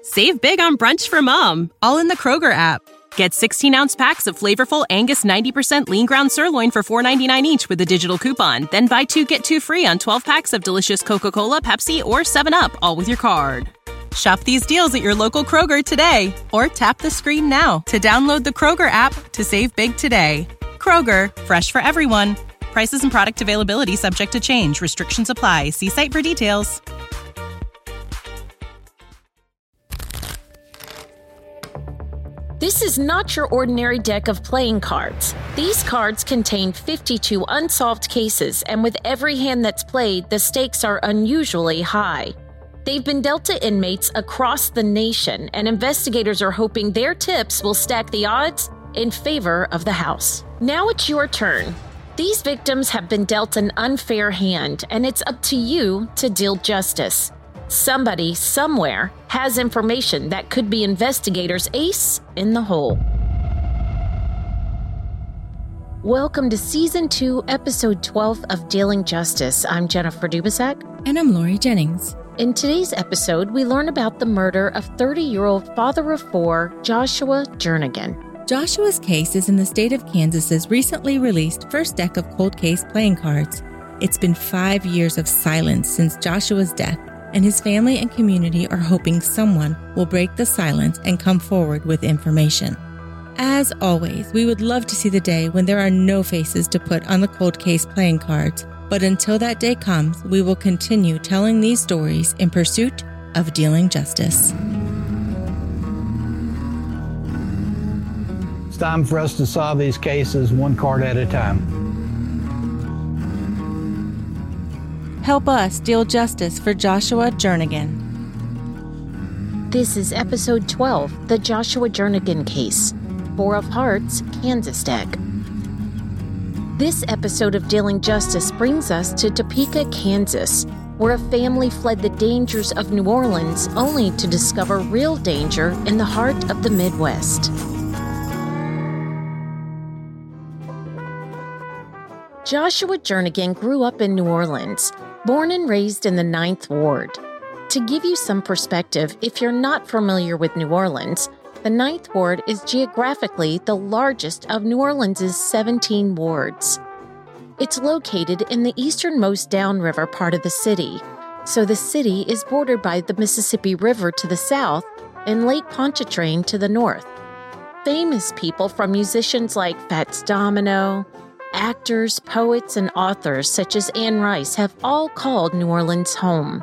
Save big on brunch for mom, all in the Kroger app. Get 16-ounce packs of flavorful Angus 90% lean ground sirloin for $4.99 each with a digital coupon. Then buy 2, get 2 free on 12 packs of delicious Coca-Cola, Pepsi, or 7-Up, all with your card. Shop these deals at your local Kroger today, or tap the screen now to download the Kroger app to save big today. Kroger, fresh for everyone. Prices and product availability subject to change. Restrictions apply. See site for details. This is not your ordinary deck of playing cards. These cards contain 52 unsolved cases, and with every hand that's played, the stakes are unusually high. They've been dealt to inmates across the nation, and investigators are hoping their tips will stack the odds in favor of the House. Now it's your turn. These victims have been dealt an unfair hand, and it's up to you to deal justice. Somebody, somewhere, has information that could be investigators' ace in the hole. Welcome to Season 2, Episode 12 of Dealing Justice. I'm Jennifer Dubasek. And I'm Lori Jennings. In today's episode, we learn about the murder of 30-year-old father of 4, Joshua Jernigan. Joshua's case is in the state of Kansas's recently released first deck of cold case playing cards. It's been 5 years of silence since Joshua's death, and his family and community are hoping someone will break the silence and come forward with information. As always, we would love to see the day when there are no faces to put on the cold case playing cards, but until that day comes, we will continue telling these stories in pursuit of dealing justice. It's time for us to solve these cases one card at a time. Help us deal justice for Joshua Jernigan. This is Episode 12, the Joshua Jernigan case, 4 of Hearts, Kansas deck. This episode of Dealing Justice brings us to Topeka, Kansas, where a family fled the dangers of New Orleans only to discover real danger in the heart of the Midwest. Joshua Jernigan grew up in New Orleans, born and raised in the 9th Ward. To give you some perspective, if you're not familiar with New Orleans, the 9th Ward is geographically the largest of New Orleans' 17 wards. It's located in the easternmost downriver part of the city, so the city is bordered by the Mississippi River to the south and Lake Pontchartrain to the north. Famous people from musicians like Fats Domino, actors, poets, and authors such as Anne Rice have all called New Orleans home.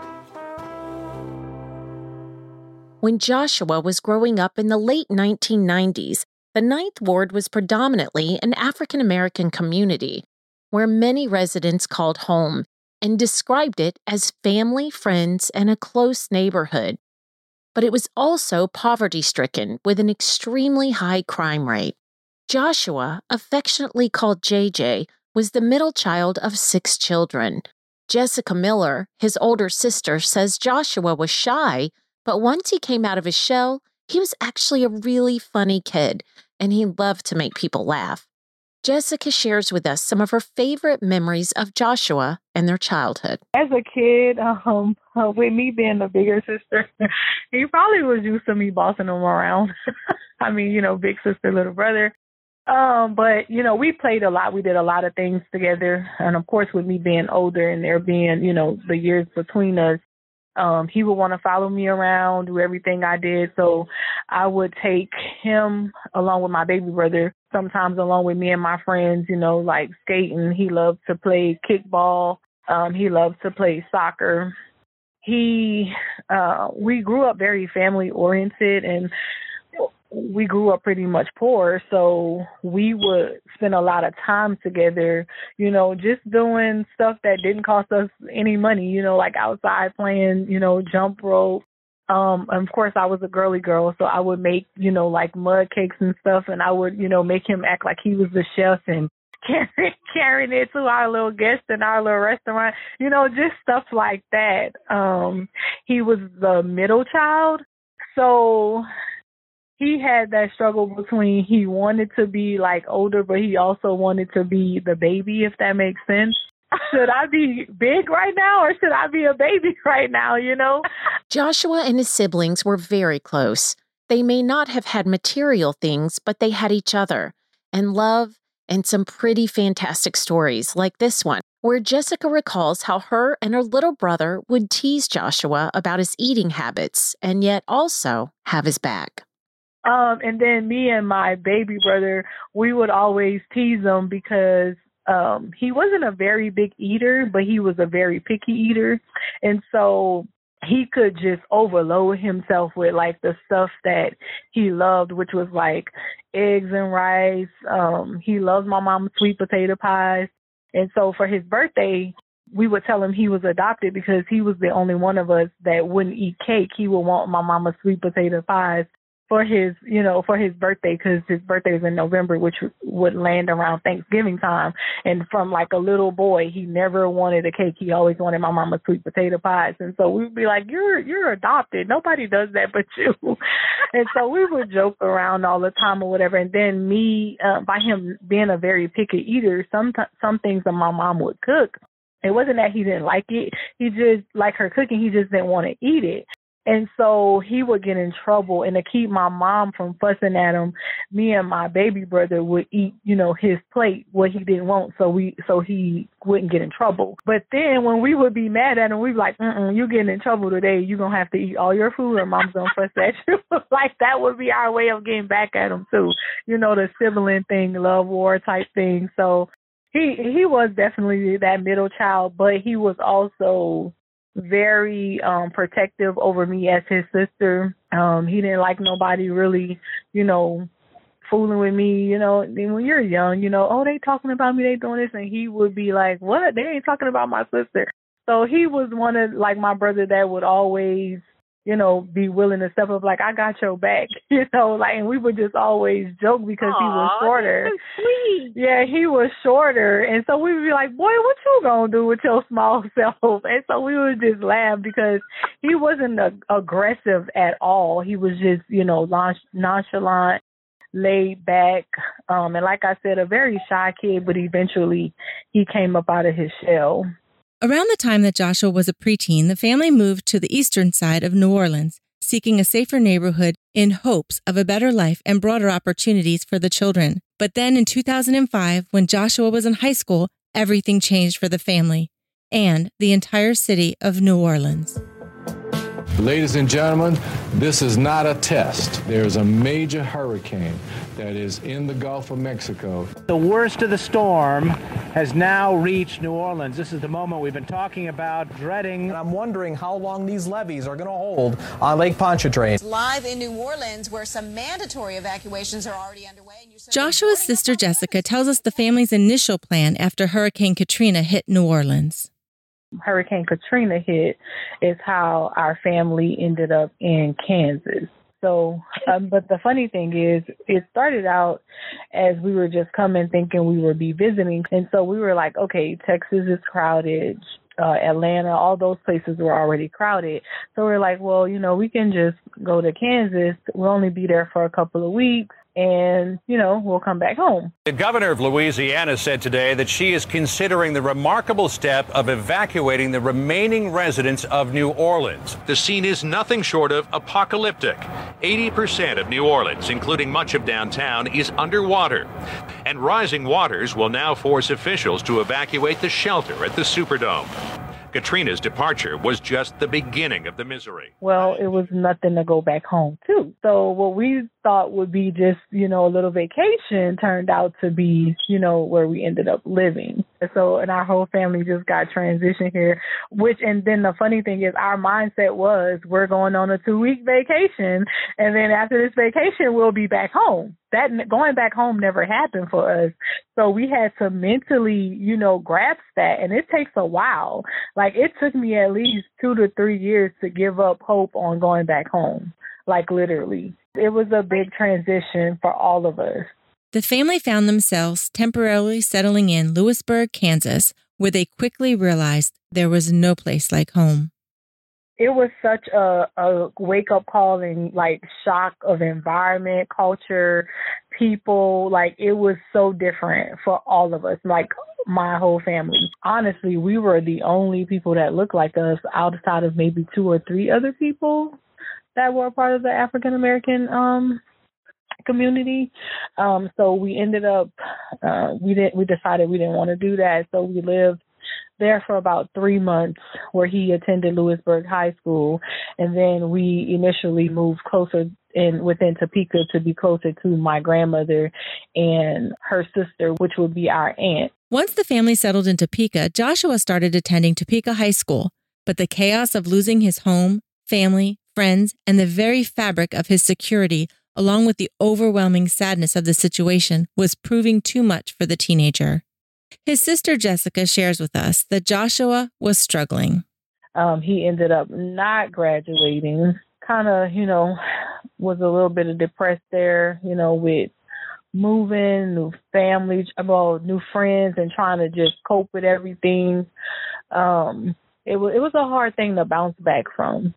When Joshua was growing up in the late 1990s, the 9th Ward was predominantly an African-American community, where many residents called home and described it as family, friends, and a close neighborhood. But it was also poverty-stricken with an extremely high crime rate. Joshua, affectionately called JJ, was the middle child of 6 children. Jessica Miller, his older sister, says Joshua was shy, but once he came out of his shell, he was actually a really funny kid, and he loved to make people laugh. Jessica shares with us some of her favorite memories of Joshua and their childhood. As a kid, with me being the bigger sister, he probably was used to me bossing him around. I mean, big sister, little brother. But, we played a lot. We did a lot of things together. And of course, with me being older and there being, the years between us, he would want to follow me around, do everything I did. So I would take him along with my baby brother, sometimes along with me and my friends, like skating. He loved to play kickball. He loved to play soccer. We grew up very family oriented, and we grew up pretty much poor, so we would spend a lot of time together, just doing stuff that didn't cost us any money, like outside playing, jump rope. Of course, I was a girly girl, so I would make, like mud cakes and stuff, and I would, make him act like he was the chef and carrying it to our little guests in our little restaurant, just stuff like that. He was the middle child, so he had that struggle between he wanted to be like older, but he also wanted to be the baby, if that makes sense. should I be big right now or should I be a baby right now, you know? Joshua and his siblings were very close. They may not have had material things, but they had each other and love and some pretty fantastic stories like this one, where Jessica recalls how her and her little brother would tease Joshua about his eating habits and yet also have his back. And then me and my baby brother, we would always tease him because he wasn't a very big eater, but he was a very picky eater. And so he could just overload himself with like the stuff that he loved, which was like eggs and rice. He loved my mom's sweet potato pies. And so for his birthday, we would tell him he was adopted because he was the only one of us that wouldn't eat cake. He would want my mama's sweet potato pies for his, for his birthday, because his birthday was in November, which would land around Thanksgiving time. And from like a little boy, he never wanted a cake. He always wanted my mama's sweet potato pies. And so we'd be like, you're adopted. Nobody does that but you. And so we would joke around all the time or whatever. And then me, by him being a very picky eater, some things that my mom would cook, it wasn't that he didn't like it. He just liked her cooking. He just didn't want to eat it. And so he would get in trouble, and to keep my mom from fussing at him, me and my baby brother would eat, his plate, what he didn't want, so he wouldn't get in trouble. But then when we would be mad at him, we'd be like, you're getting in trouble today. You're going to have to eat all your food or mom's going to fuss at you. Like that would be our way of getting back at him too. The sibling thing, love war type thing. So he was definitely that middle child, but he was also very protective over me as his sister. He didn't like nobody really, fooling with me, when you're young, they talking about me, they doing this, and he would be like, what? They ain't talking about my sister. So he was one of like my brother that would always, be willing to step up, like, I got your back, and we would just always joke because he was shorter. That's so sweet. Yeah, he was shorter. And so we would be like, boy, what you gonna do with your small self? And so we would just laugh because he wasn't aggressive at all. He was just, nonchalant, laid back. And like I said, a very shy kid, but eventually he came up out of his shell. Around the time that Joshua was a preteen, the family moved to the eastern side of New Orleans, seeking a safer neighborhood in hopes of a better life and broader opportunities for the children. But then in 2005, when Joshua was in high school, everything changed for the family and the entire city of New Orleans. Ladies and gentlemen, this is not a test. There's a major hurricane that is in the Gulf of Mexico. The worst of the storm has now reached New Orleans. This is the moment we've been talking about, dreading. And I'm wondering how long these levees are going to hold on Lake Pontchartrain. Live in New Orleans, where some mandatory evacuations are already underway. Joshua's sister Jessica tells us the family's initial plan after Hurricane Katrina hit New Orleans. Hurricane Katrina hit is how our family ended up in Kansas. So, but the funny thing is, it started out as we were just coming thinking we would be visiting. And so we were like, okay, Texas is crowded. Atlanta, all those places were already crowded. So we're like, well, we can just go to Kansas. We'll only be there for a couple of weeks. And, we'll come back home. The governor of Louisiana said today that she is considering the remarkable step of evacuating the remaining residents of New Orleans. The scene is nothing short of apocalyptic. 80% of New Orleans, including much of downtown, is underwater. And rising waters will now force officials to evacuate the shelter at the Superdome. Katrina's departure was just the beginning of the misery. Well, it was nothing to go back home to. So what we thought would be just, a little vacation turned out to be, where we ended up living. So, and our whole family just got transitioned here, and then the funny thing is our mindset was we're going on a 2-week vacation. And then after this vacation, we'll be back home. That going back home never happened for us. So we had to mentally, grasp that. And it takes a while. Like it took me at least 2 to 3 years to give up hope on going back home. Like literally. It was a big transition for all of us. The family found themselves temporarily settling in Lewisburg, Kansas, where they quickly realized there was no place like home. It was such a wake-up call and, shock of environment, culture, people. It was so different for all of us. my whole family. Honestly, we were the only people that looked like us outside of maybe 2 or 3 other people that were a part of the African American community. So we ended up, we decided we didn't want to do that. So we lived there for about 3 months where he attended Lewisburg High School. And then we initially moved closer within Topeka to be closer to my grandmother and her sister, which would be our aunt. Once the family settled in Topeka, Joshua started attending Topeka High School. But the chaos of losing his home, family, friends, and the very fabric of his security, along with the overwhelming sadness of the situation, was proving too much for the teenager. His sister Jessica shares with us that Joshua was struggling. He ended up not graduating, kind of, was a little bit of depressed there, with moving, new family, new friends, and trying to just cope with everything. It was a hard thing to bounce back from.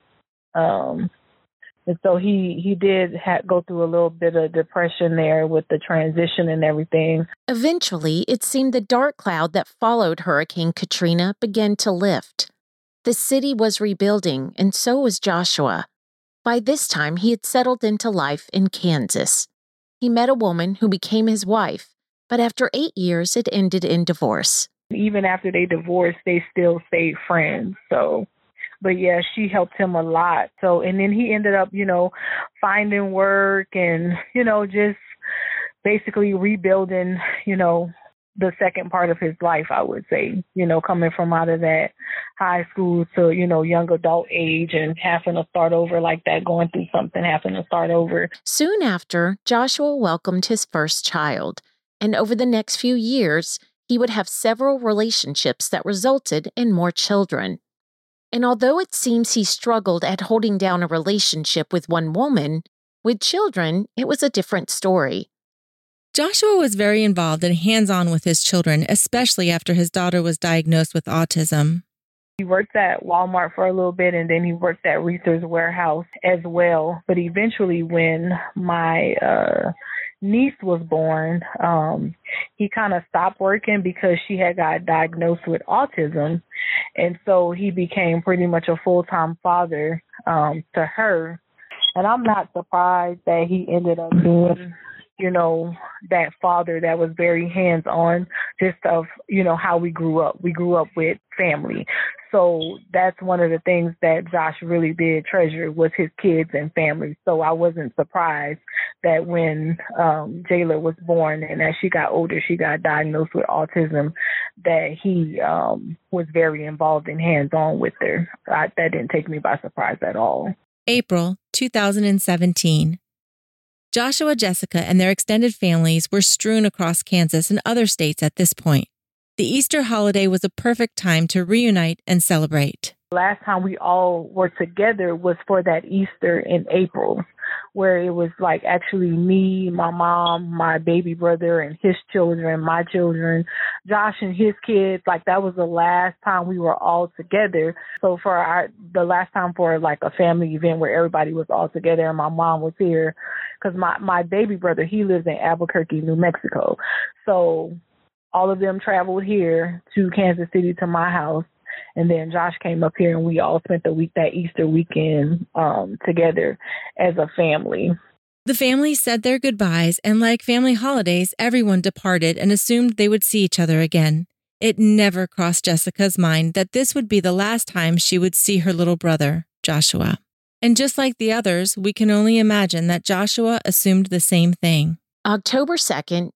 And so he did go through a little bit of depression there with the transition and everything. Eventually, it seemed the dark cloud that followed Hurricane Katrina began to lift. The city was rebuilding, and so was Joshua. By this time, he had settled into life in Kansas. He met a woman who became his wife, but after 8 years, it ended in divorce. Even after they divorced, they still stayed friends, so... But yeah, she helped him a lot. So, and then he ended up, finding work and, just basically rebuilding, the second part of his life, I would say, coming from out of that high school to, young adult age and having to start over like that, going through something, having to start over. Soon after, Joshua welcomed his first child. And over the next few years, he would have several relationships that resulted in more children. And although it seems he struggled at holding down a relationship with one woman, with children, it was a different story. Joshua was very involved and hands-on with his children, especially after his daughter was diagnosed with autism. He worked at Walmart for a little bit, and then he worked at Reasor's Warehouse as well. But eventually, when my niece was born, he kind of stopped working because she had got diagnosed with autism. And so he became pretty much a full-time father to her. And I'm not surprised that he ended up being, that father that was very hands-on, just of, how we grew up. We grew up with family. So that's one of the things that Josh really did treasure was his kids and family. So I wasn't surprised that when Jayla was born and as she got older, she got diagnosed with autism, that he was very involved and hands-on with her. That didn't take me by surprise at all. April 2017. Joshua, Jessica, and their extended families were strewn across Kansas and other states at this point. The Easter holiday was a perfect time to reunite and celebrate. Last time we all were together was for that Easter in April, where it was like actually me, my mom, my baby brother and his children, my children, Josh and his kids. Like that was the last time we were all together. So for the last time for like a family event where everybody was all together and my mom was here, because my baby brother, he lives in Albuquerque, New Mexico. So all of them traveled here to Kansas City to my house. And then Josh came up here and we all spent that Easter weekend together as a family. The family said their goodbyes, and like family holidays, everyone departed and assumed they would see each other again. It never crossed Jessica's mind that this would be the last time she would see her little brother, Joshua. And just like the others, we can only imagine that Joshua assumed the same thing. October 2nd,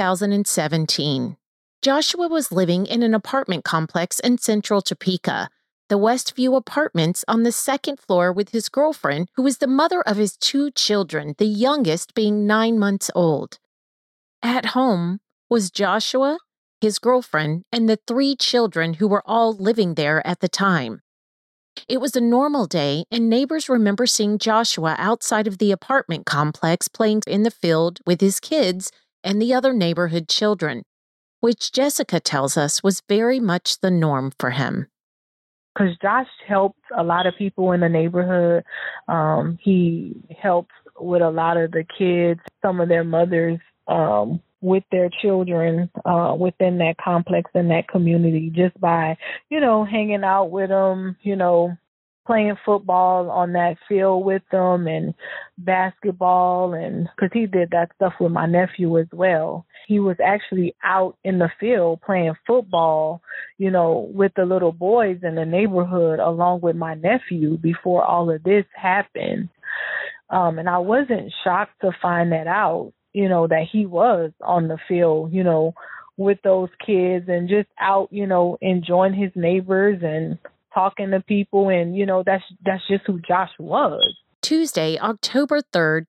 2017. Joshua was living in an apartment complex in central Topeka, the Westview Apartments, on the second floor with his girlfriend, who was the mother of his 2 children, the youngest being 9 months old. At home was Joshua, his girlfriend, and the 3 children who were all living there at the time. It was a normal day, and neighbors remember seeing Joshua outside of the apartment complex playing in the field with his kids and the other neighborhood children, which Jessica tells us was very much the norm for him. Because Josh helped a lot of people in the neighborhood. He helped with a lot of the kids. Some of their mothers with their children within that complex and that community just by, hanging out with them, playing football on that field with them and basketball. And because he did that stuff with my nephew as well. He was actually out in the field playing football, with the little boys in the neighborhood along with my nephew before all of this happened. And I wasn't shocked to find that out, that he was on the field, with those kids and just out, enjoying his neighbors and talking to people. And, that's just who Josh was. Tuesday, October 3rd,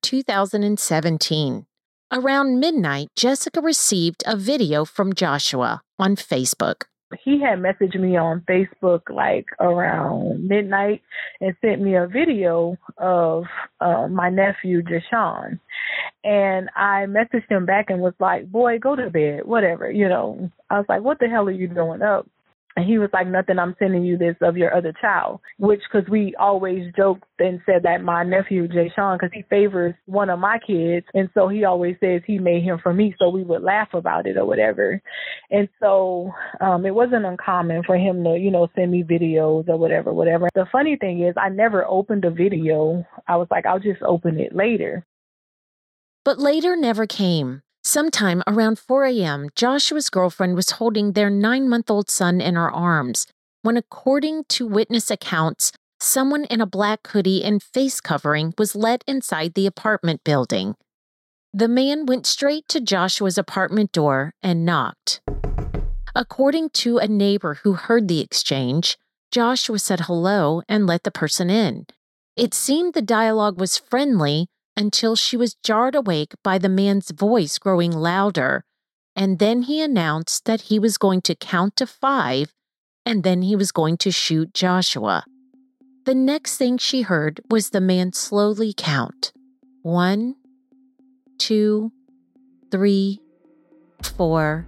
2017. Around midnight, Jessica received a video from Joshua on Facebook. He had messaged me on Facebook like around midnight and sent me a video of my nephew, Jashawn. And I messaged him back and was like, boy, go to bed, whatever. I was like, what the hell are you doing up? And he was like, nothing, I'm sending you this of your other child, which because we always joked and said that my nephew, Jashawn, because he favors one of my kids. And so he always says he made him for me. So we would laugh about it or whatever. And so it wasn't uncommon for him to, send me videos or whatever. The funny thing is I never opened a video. I was like, I'll just open it later. But later never came. Sometime around 4 a.m., Joshua's girlfriend was holding their 9-month-old son in her arms when, according to witness accounts, someone in a black hoodie and face covering was let inside the apartment building. The man went straight to Joshua's apartment door and knocked. According to a neighbor who heard the exchange, Joshua said hello and let the person in. It seemed the dialogue was friendly until she was jarred awake by the man's voice growing louder, and then he announced that he was going to count to 5, and then he was going to shoot Joshua. The next thing she heard was the man slowly count 1, 2, 3, 4,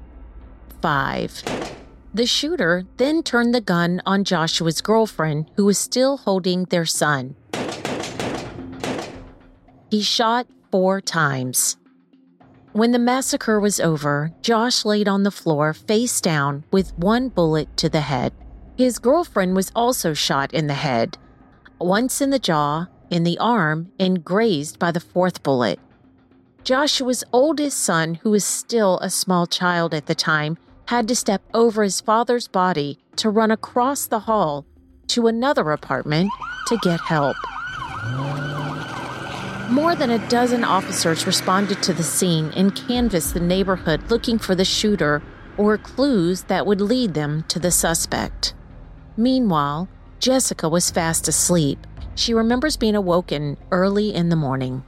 5. The shooter then turned the gun on Joshua's girlfriend, who was still holding their son. He shot 4 times. When the massacre was over, Josh laid on the floor face down with 1 bullet to the head. His girlfriend was also shot in the head, once in the jaw, in the arm, and grazed by the 4th bullet. Joshua's oldest son, who was still a small child at the time, had to step over his father's body to run across the hall to another apartment to get help. More than a dozen officers responded to the scene and canvassed the neighborhood looking for the shooter or clues that would lead them to the suspect. Meanwhile, Jessica was fast asleep. She remembers being awoken early in the morning.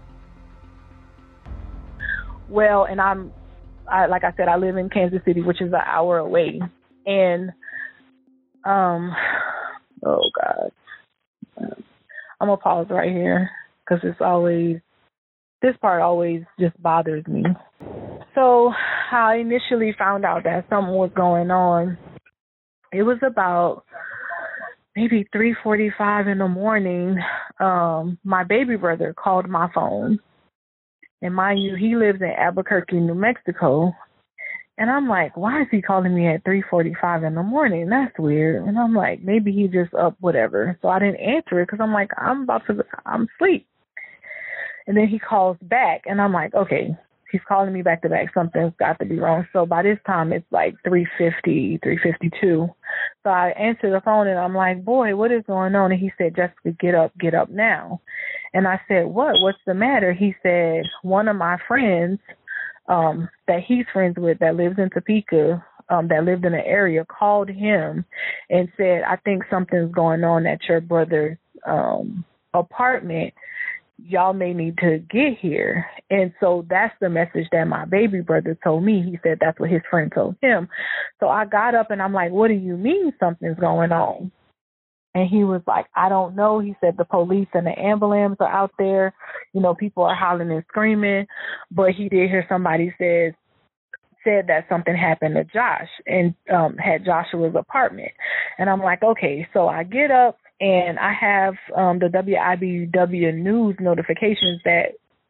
Well, and like I said, I live in Kansas City, which is an hour away. And, oh God, I'm going to pause right here because this part always just bothers me. So I initially found out that something was going on. It was about maybe 3:45 in the morning. My baby brother called my phone. And mind you, he lives in Albuquerque, New Mexico. And I'm like, why is he calling me at 3:45 in the morning? That's weird. And I'm like, maybe he just up, whatever. So I didn't answer it because I'm like, I'm asleep. And then he calls back, and I'm like, okay, he's calling me back to back. Something's got to be wrong. So by this time, it's like 3:50, 3:52. So I answer the phone, and I'm like, boy, what is going on? And he said, Jessica, get up now. And I said, what's the matter? He said, one of my friends that he's friends with that lives in Topeka, that lived in the area, called him and said, I think something's going on at your brother's apartment. Y'all may need to get here. And so that's the message that my baby brother told me. He said that's what his friend told him. So I got up and I'm like, what do you mean something's going on? And he was like, I don't know. He said the police and the ambulance are out there. You know, people are hollering and screaming. But he did hear somebody said that something happened to Josh and had Joshua's apartment. And I'm like, okay. So I get up and I have the WIBW news notifications that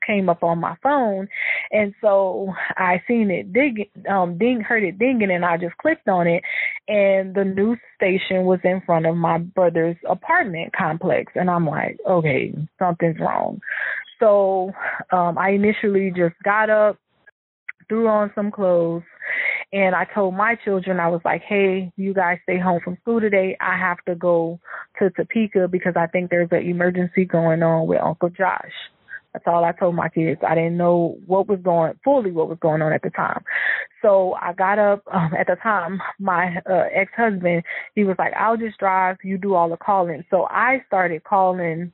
came up on my phone. And so I seen it heard it dinging, and I just clicked on it. And the news station was in front of my brother's apartment complex. And I'm like, okay, something's wrong. So I initially just got up, threw on some clothes, and I told my children, I was like, hey, you guys stay home from school today. I have to go to Topeka because I think there's an emergency going on with Uncle Josh. That's all I told my kids. I didn't know what was going on at the time. So I got up. At the time, my ex-husband, he was like, I'll just drive. You do all the calling. So I started calling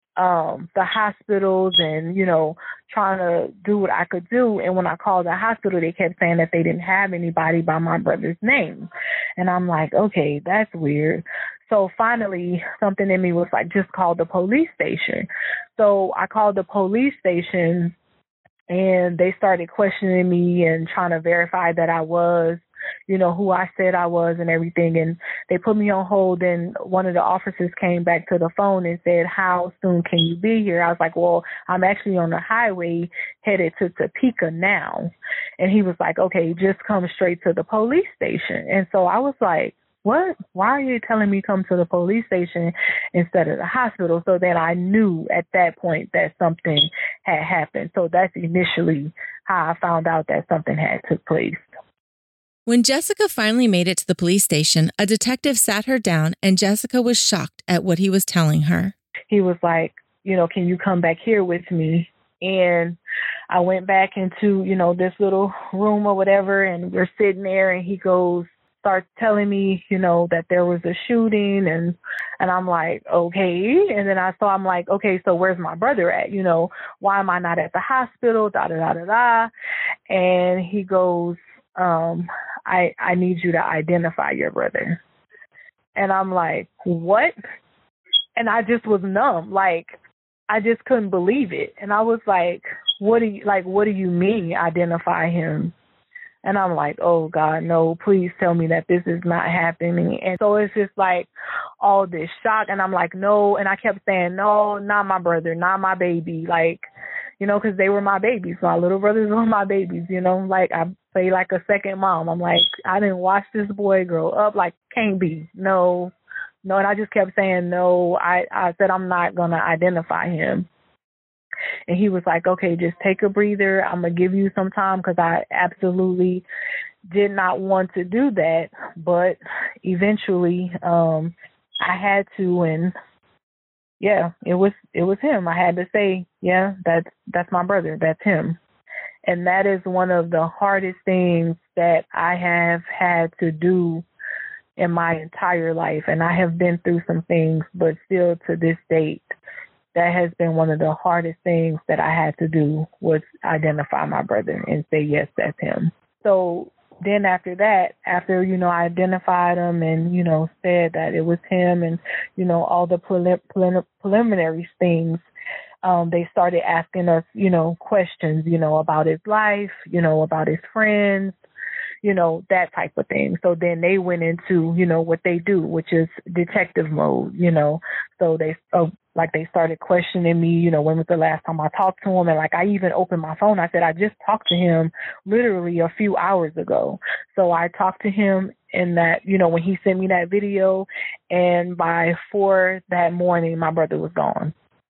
the hospitals and, trying to do what I could do. And when I called the hospital, they kept saying that they didn't have anybody by my brother's name. And I'm like, okay, that's weird. So finally, something in me was like, just call the police station. So I called the police station, and they started questioning me and trying to verify that I was, who I said I was and everything. And they put me on hold, and one of the officers came back to the phone and said, how soon can you be here? I was like, well, I'm actually on the highway headed to Topeka now. And he was like, okay, just come straight to the police station. And so I was like, what? Why are you telling me come to the police station instead of the hospital? So then I knew at that point that something had happened. So that's initially how I found out that something had took place. When Jessica finally made it to the police station, a detective sat her down, and Jessica was shocked at what he was telling her. He was like, can you come back here with me? And I went back into, this little room or whatever, and we're sitting there, and he starts telling me, that there was a shooting, and I'm like, okay. And then I'm like, okay, so where's my brother at? Why am I not at the hospital? Da da da da da. And he goes, I need you to identify your brother. And I'm like, what? And I just was numb. Like, I just couldn't believe it. And I was like, what do you mean identify him? And I'm like, oh God, no, please tell me that this is not happening. And so it's just like all this shock. And I'm like, no. And I kept saying, no, not my brother, not my baby. Like, because they were my babies. My little brothers were my babies, like I play like a second mom. I'm like, I didn't watch this boy grow up. Like, can't be. No. And I just kept saying, no. I said, I'm not going to identify him. And he was like, okay, just take a breather. I'm going to give you some time, because I absolutely did not want to do that. But eventually I had to, and yeah, it was him. I had to say, yeah, that's my brother. That's him. And that is one of the hardest things that I have had to do in my entire life. And I have been through some things, but still to this date, that has been one of the hardest things that I had to do, was identify my brother and say, yes, that's him. So then after that, I identified him and, said that it was him, and, all the preliminary things, they started asking us, questions, about his life, about his friends, that type of thing. So then they went into, what they do, which is detective mode, So they started questioning me, when was the last time I talked to him? And I even opened my phone. I said, I just talked to him literally a few hours ago. So I talked to him in that, when he sent me that video, and by 4 that morning, my brother was gone.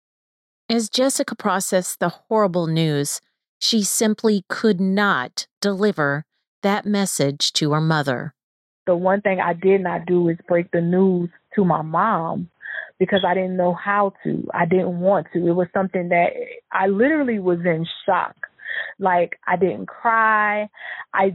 As Jessica processed the horrible news, she simply could not deliver that message to her mother. The one thing I did not do is break the news to my mom, because I didn't know how to. I didn't want to. It was something that I literally was in shock. Like, I didn't cry. I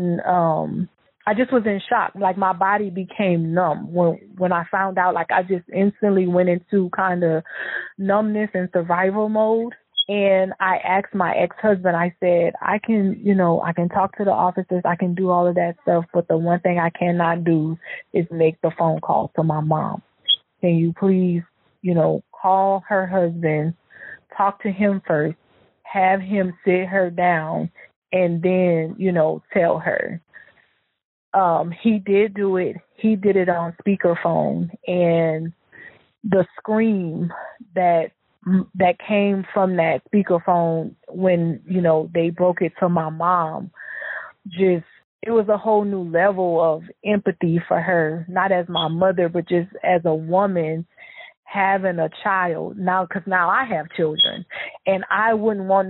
just was in shock. Like, my body became numb. When I found out, I just instantly went into kind of numbness and survival mode. And I asked my ex-husband, I said, I can talk to the officers, I can do all of that stuff, but the one thing I cannot do is make the phone call to my mom. Can you please, call her husband, talk to him first, have him sit her down, and then, tell her. He did do it. He did it on speakerphone, and the scream that that came from that speakerphone when, you know, they broke it to my mom, just, it was a whole new level of empathy for her, not as my mother, but just as a woman having a child now, because now I have children, and I wouldn't want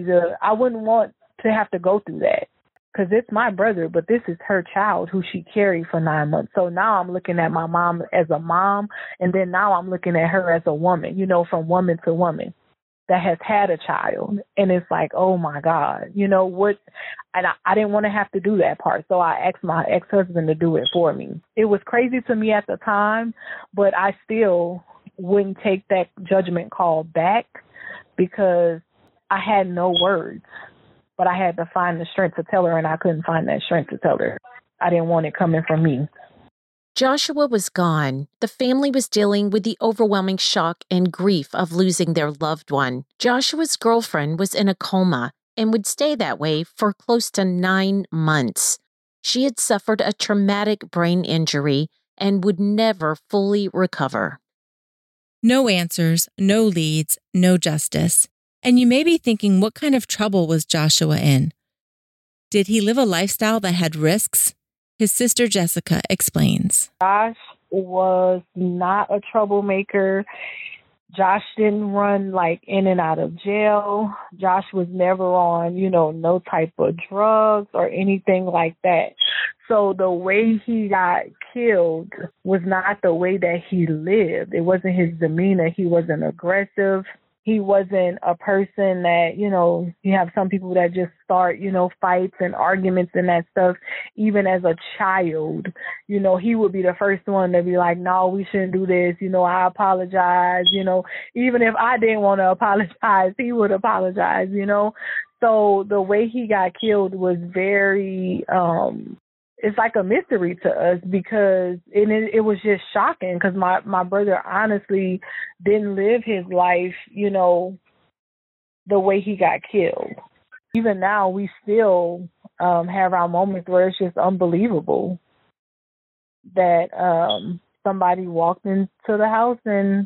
to have to go through that, because it's my brother, but this is her child who she carried for 9 months. So now I'm looking at my mom as a mom, and then now I'm looking at her as a woman, you know, from woman to woman that has had a child. And it's like, oh my God, you know what? And I didn't want to have to do that part. So I asked my ex-husband to do it for me. It was crazy to me at the time, but I still wouldn't take that judgment call back because I had no words, but I had to find the strength to tell her, and I couldn't find that strength to tell her. I didn't want it coming from me. Joshua was gone. The family was dealing with the overwhelming shock and grief of losing their loved one. Joshua's girlfriend was in a coma and would stay that way for close to 9 months. She had suffered a traumatic brain injury and would never fully recover. No answers, no leads, no justice. And you may be thinking, what kind of trouble was Joshua in? Did he live a lifestyle that had risks? His sister Jessica explains. Josh was not a troublemaker. Josh didn't run like in and out of jail. Josh was never on, you know, no type of drugs or anything like that. So the way he got killed was not the way that he lived. It wasn't his demeanor. He wasn't aggressive. He wasn't a person that, you know, you have some people that just start, you know, fights and arguments and that stuff. Even as a child, you know, he would be the first one to be like, no, we shouldn't do this. You know, I apologize. You know, even if I didn't want to apologize, he would apologize, you know. So the way he got killed was very, it's like a mystery to us because it was just shocking because my brother honestly didn't live his life, you know, the way he got killed. Even now, we still have our moments where it's just unbelievable that somebody walked into the house and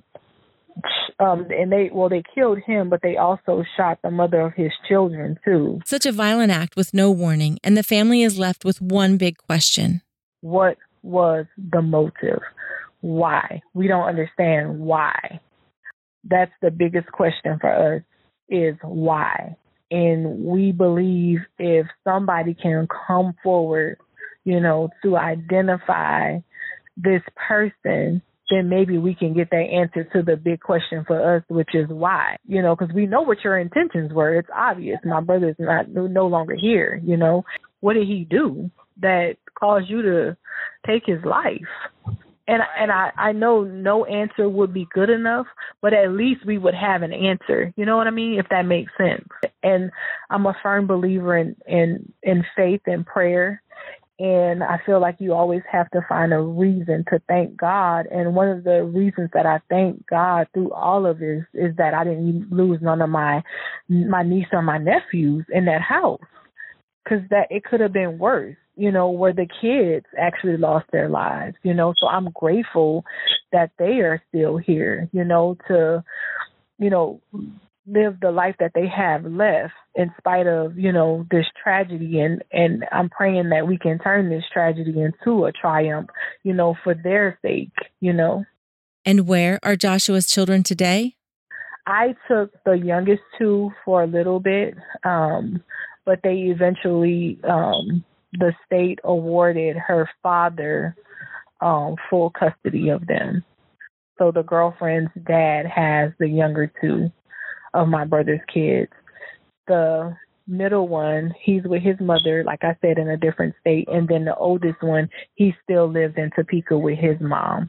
they killed him, but they also shot the mother of his children too. Such a violent act with no warning, and the family is left with one big question. What was the motive? Why? We don't understand why. That's the biggest question for us, is why. And we believe if somebody can come forward, you know, to identify this person, then maybe we can get that answer to the big question for us, which is why, you know, because we know what your intentions were. It's obvious. My brother's no longer here, you know. What did he do that caused you to take his life? And I know no answer would be good enough, but at least we would have an answer. You know what I mean? If that makes sense. And I'm a firm believer in faith and prayer. And I feel like you always have to find a reason to thank God. And one of the reasons that I thank God through all of this is that I didn't lose none of my niece or my nephews in that house. Because that it could have been worse, you know, where the kids actually lost their lives, you know. So I'm grateful that they are still here, you know, to, you know, live the life that they have left in spite of, you know, this tragedy. And I'm praying that we can turn this tragedy into a triumph, you know, for their sake, you know. And where are Joshua's children today? I took the youngest two for a little bit, but they eventually, the state awarded her father full custody of them. So the girlfriend's dad has the younger two of my brother's kids. The middle one, he's with his mother, like I said, in a different state. And then the oldest one, he still lives in Topeka with his mom.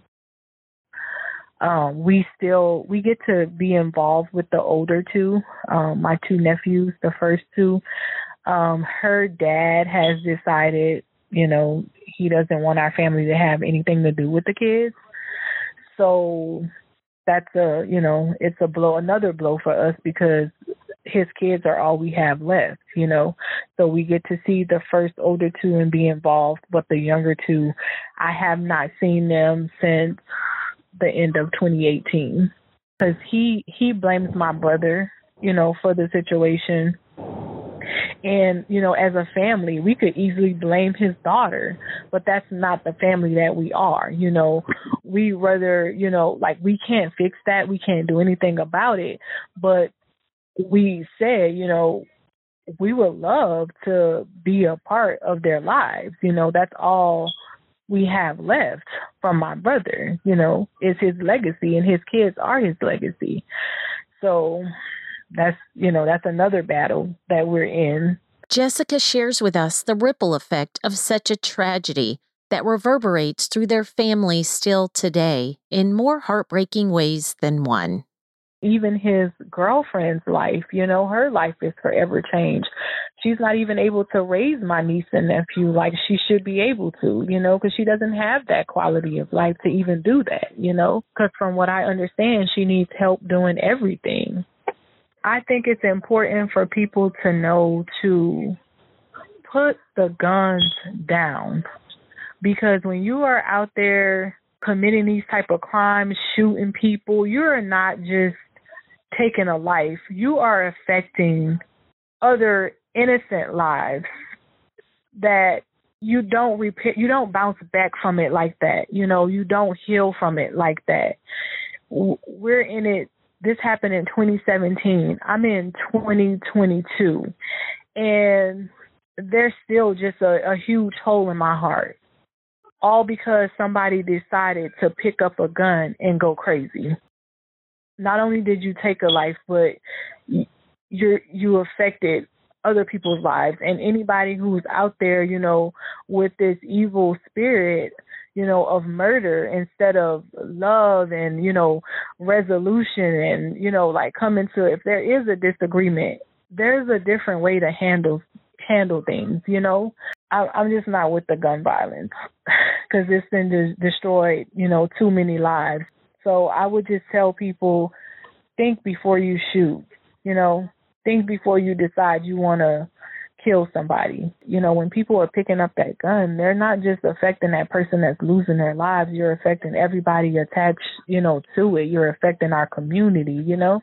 We get to be involved with the older two, my two nephews, the first two. Her dad has decided, you know, he doesn't want our family to have anything to do with the kids. So that's it's a blow, another blow for us because his kids are all we have left, you know. So we get to see the first older two and be involved, but the younger two, I have not seen them since the end of 2018. because he blames my brother, for the situation. And, as a family, we could easily blame his daughter, but that's not the family that we are. We rather, we can't fix that. We can't do anything about it. But we said, we would love to be a part of their lives. That's all we have left from my brother, is his legacy, and his kids are his legacy. So that's another battle that we're in. Jessica shares with us the ripple effect of such a tragedy that reverberates through their family still today in more heartbreaking ways than one. Even his girlfriend's life, her life is forever changed. She's not even able to raise my niece and nephew like she should be able to, because she doesn't have that quality of life to even do that, because from what I understand, she needs help doing everything. I think it's important for people to know to put the guns down, because when you are out there committing these type of crimes, shooting people, you're not just taking a life. You are affecting other innocent lives that you don't repair. You don't bounce back from it like that. You don't heal from it like that. We're in it. This happened in 2017. I'm in 2022. And there's still just a huge hole in my heart. All because somebody decided to pick up a gun and go crazy. Not only did you take a life, but you affected other people's lives. And anybody who's out there, with this evil spirit, of murder instead of love and, resolution and, coming to, if there is a disagreement, there's a different way to handle things, I'm just not with the gun violence because it's been destroyed, too many lives. So I would just tell people, think before you shoot, think before you decide you want to kill somebody. When people are picking up that gun, they're not just affecting that person that's losing their lives. You're affecting everybody attached, to it. You're affecting our community,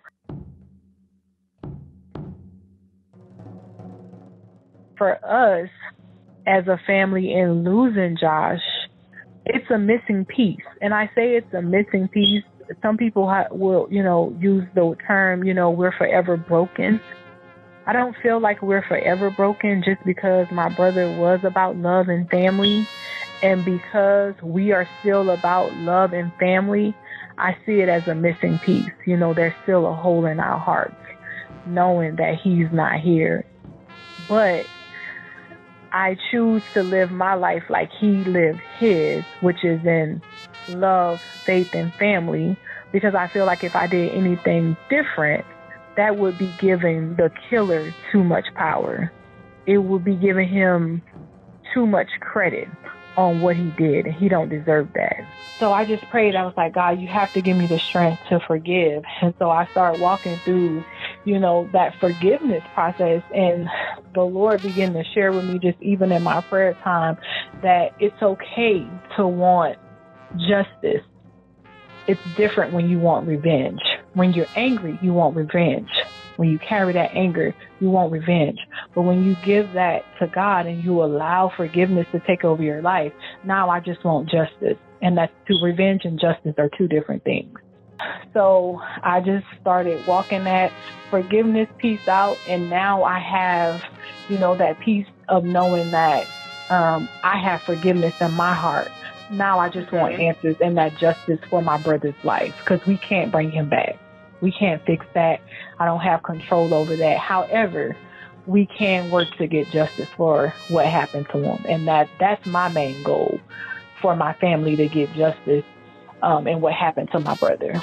For us as a family in losing Josh, it's a missing piece. And I say it's a missing piece. Some people will, use the term, we're forever broken. I don't feel like we're forever broken just because my brother was about love and family. And because we are still about love and family, I see it as a missing piece. There's still a hole in our hearts, knowing that he's not here. But I choose to live my life like he lived his, which is in love, faith, and family, because I feel like if I did anything different, that would be giving the killer too much power. It would be giving him too much credit on what he did, and he don't deserve that. So I just prayed. I was like, God, you have to give me the strength to forgive. And so I started walking through, that forgiveness process, and the Lord began to share with me just even in my prayer time that it's okay to want justice. It's different when you want revenge. When you're angry, you want revenge. When you carry that anger, you want revenge. But when you give that to God and you allow forgiveness to take over your life, now I just want justice. And that's revenge and justice are two different things. So I just started walking that forgiveness piece out. And now I have, that piece of knowing that I have forgiveness in my heart. Now I just want answers and that justice for my brother's life, because we can't bring him back. We can't fix that. I don't have control over that. However, we can work to get justice for what happened to him. And that's my main goal, for my family to get justice and what happened to my brother.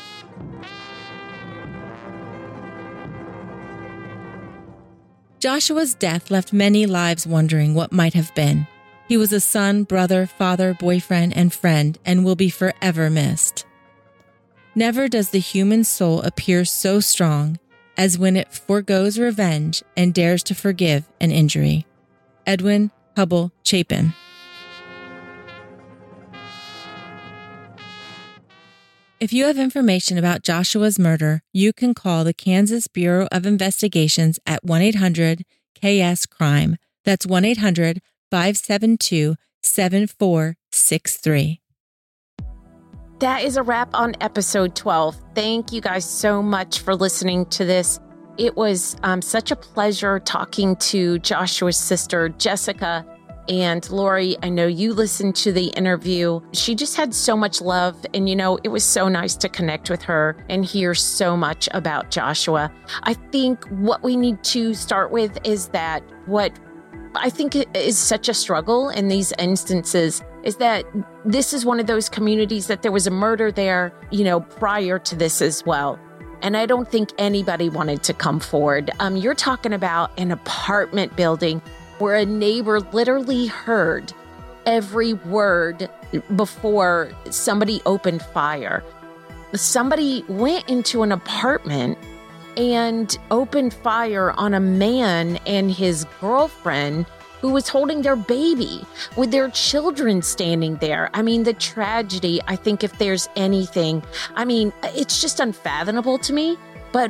Joshua's death left many lives wondering what might have been. He was a son, brother, father, boyfriend, and friend, and will be forever missed. Never does the human soul appear so strong as when it forgoes revenge and dares to forgive an injury. Edwin Hubble Chapin. If you have information about Joshua's murder, you can call the Kansas Bureau of Investigations at 1-800-KS-CRIME. That's 1-800-572-7463. That is a wrap on episode 12. Thank you guys so much for listening to this. It was such a pleasure talking to Joshua's sister, Jessica. And Lori, I know you listened to the interview. She just had so much love. And, it was so nice to connect with her and hear so much about Joshua. I think what we need to start with is that what I think is such a struggle in these instances is that this is one of those communities that there was a murder there, prior to this as well. And I don't think anybody wanted to come forward. You're talking about an apartment building where a neighbor literally heard every word before somebody opened fire. Somebody went into an apartment and opened fire on a man and his girlfriend who was holding their baby with their children standing there. I mean, the tragedy, I think if there's anything, it's just unfathomable to me. But,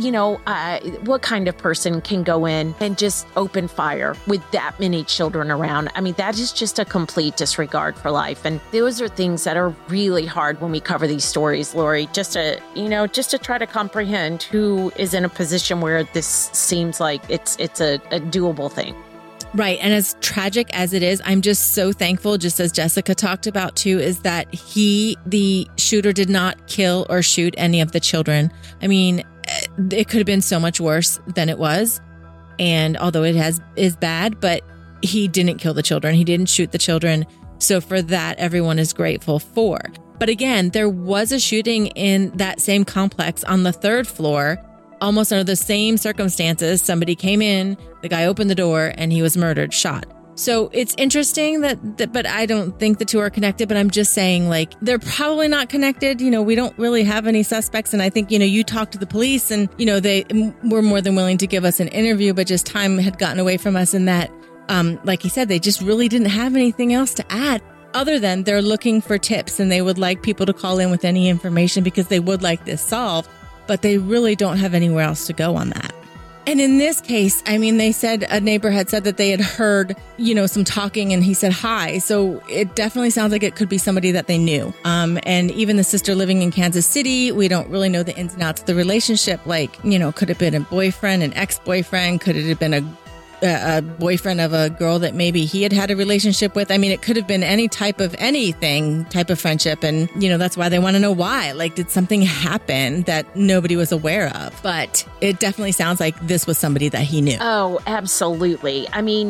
what kind of person can go in and just open fire with that many children around? I mean, that is just a complete disregard for life. And those are things that are really hard when we cover these stories, Lori, just to try to comprehend who is in a position where this seems like it's a doable thing. Right. And as tragic as it is, I'm just so thankful, just as Jessica talked about too, is that the shooter did not kill or shoot any of the children. I mean, it could have been so much worse than it was. And although it is bad, but he didn't kill the children. He didn't shoot the children. So for that, everyone is grateful for. But again, there was a shooting in that same complex on the 3rd floor, almost under the same circumstances. Somebody came in, the guy opened the door, and he was murdered, shot. So it's interesting that, but I don't think the two are connected, but I'm just saying, they're probably not connected. We don't really have any suspects. And I think, you talked to the police and, they were more than willing to give us an interview, but just time had gotten away from us. And that, like he said, they just really didn't have anything else to add other than they're looking for tips and they would like people to call in with any information because they would like this solved, but they really don't have anywhere else to go on that. And in this case, they said a neighbor had said that they had heard, some talking and he said hi. So it definitely sounds like it could be somebody that they knew. And even the sister living in Kansas City, we don't really know the ins and outs of the relationship. Could have been a boyfriend, an ex-boyfriend? Could it have been a boyfriend of a girl that maybe he had a relationship with? It could have been any type of friendship. And, that's why they want to know why. Did something happen that nobody was aware of? But it definitely sounds like this was somebody that he knew. Oh, absolutely.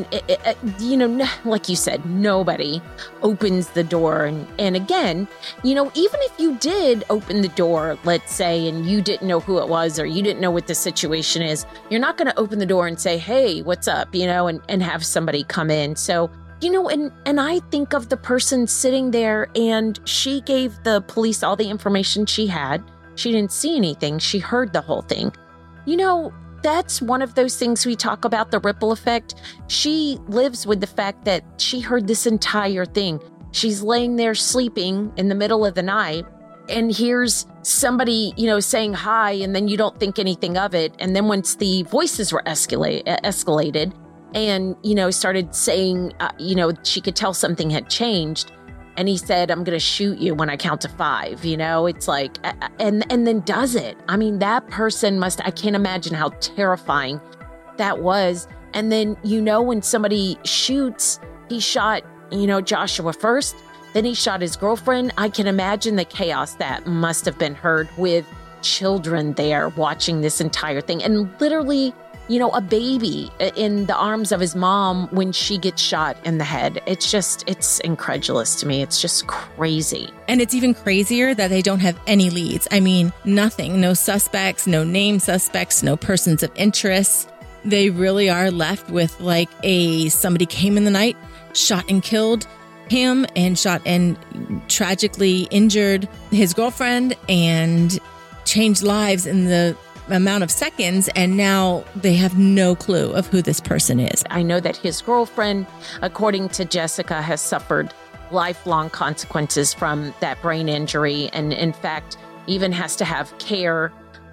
Like you said, nobody opens the door. And again, even if you did open the door, let's say, and you didn't know who it was or you didn't know what the situation is, you're not going to open the door and say, hey, what's up? And have somebody come in. So, and I think of the person sitting there and she gave the police all the information she had. She didn't see anything. She heard the whole thing. That's one of those things we talk about, the ripple effect. She lives with the fact that she heard this entire thing. She's laying there sleeping in the middle of the night and hears somebody, saying hi, and then you don't think anything of it. And then once the voices were escalated and, started saying, she could tell something had changed. And he said, I'm going to shoot you when I count to 5, it's like, and then does it. That person I can't imagine how terrifying that was. And then, when somebody shoots, he shot, Joshua first. Then he shot his girlfriend. I can imagine the chaos that must have been heard with children there watching this entire thing. And literally, a baby in the arms of his mom when she gets shot in the head. It's incredulous to me. It's just crazy. And it's even crazier that they don't have any leads. Nothing, no suspects, no named suspects, no persons of interest. They really are left with somebody came in the night, shot and killed him and shot and tragically injured his girlfriend and changed lives in the amount of seconds. And now they have no clue of who this person is. I know that his girlfriend, according to Jessica, has suffered lifelong consequences from that brain injury. And in fact, even has to have care,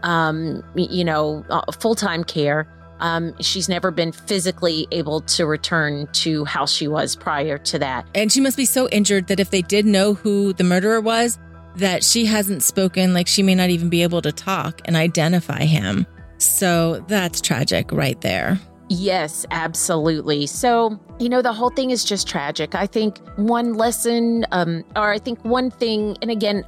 full-time care. She's never been physically able to return to how she was prior to that. And she must be so injured that if they did know who the murderer was, that she hasn't spoken, like she may not even be able to talk and identify him. So that's tragic right there. Yes, absolutely. So, the whole thing is just tragic. I think one lesson, one thing, and again,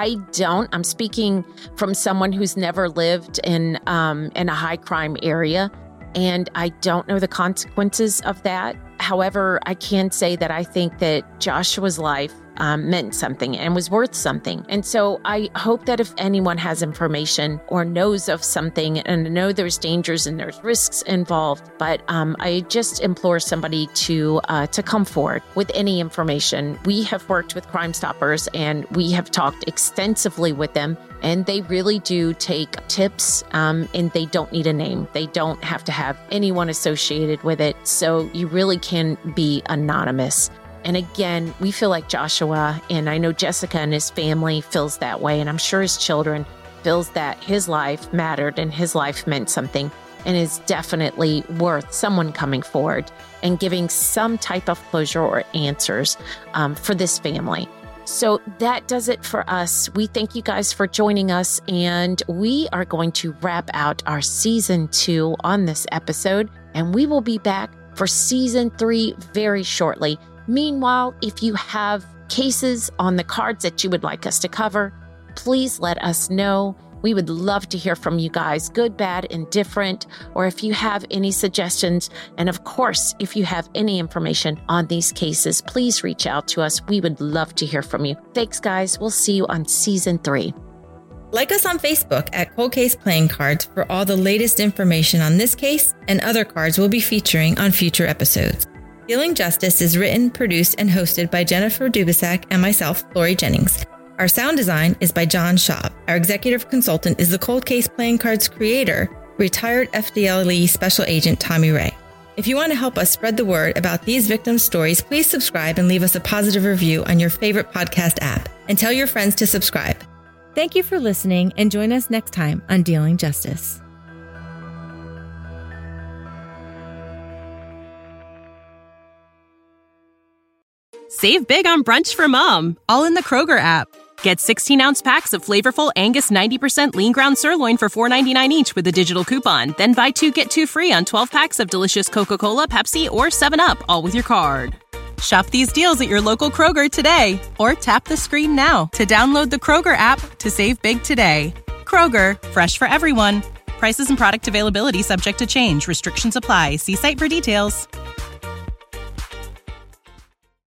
I'm speaking from someone who's never lived in a high crime area, and I don't know the consequences of that. However, I can say that I think that Joshua's life meant something and was worth something. And so I hope that if anyone has information or knows of something, and I know there's dangers and there's risks involved, but I just implore somebody to come forward with any information. We have worked with Crime Stoppers and we have talked extensively with them, and they really do take tips, and they don't need a name. They don't have to have anyone associated with it. So you really can be anonymous. And again, we feel like Joshua, and I know Jessica and his family feels that way, and I'm sure his children feels that his life mattered and his life meant something, and is definitely worth someone coming forward and giving some type of closure or answers for this family. So that does it for us. We thank you guys for joining us, and we are going to wrap out our season 2 on this episode, and we will be back for season 3 very shortly. Meanwhile, if you have cases on the cards that you would like us to cover, please let us know. We would love to hear from you guys, good, bad, indifferent, or if you have any suggestions. And of course, if you have any information on these cases, please reach out to us. We would love to hear from you. Thanks, guys. We'll see you on season 3. Like us on Facebook at Cold Case Playing Cards for all the latest information on this case and other cards we'll be featuring on future episodes. Dealing Justice is written, produced, and hosted by Jennifer Dubisak and myself, Lori Jennings. Our sound design is by John Schaub. Our executive consultant is the Cold Case Playing Cards creator, retired FDLE Special Agent Tommy Ray. If you want to help us spread the word about these victims' stories, please subscribe and leave us a positive review on your favorite podcast app. And tell your friends to subscribe. Thank you for listening, and join us next time on Dealing Justice. Save big on brunch for mom, all in the Kroger app. Get 16-ounce packs of flavorful Angus 90% lean ground sirloin for $4.99 each with a digital coupon. Then buy 2, get 2 free on 12 packs of delicious Coca-Cola, Pepsi, or 7-Up, all with your card. Shop these deals at your local Kroger today, or tap the screen now to download the Kroger app to save big today. Kroger, fresh for everyone. Prices and product availability subject to change. Restrictions apply. See site for details.